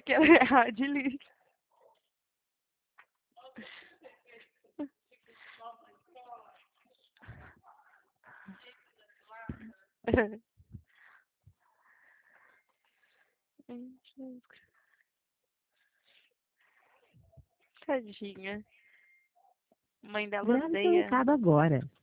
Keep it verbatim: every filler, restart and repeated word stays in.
porque ela é radialista. Tadinha. Mãe dela Grave seu odeia. recado agora.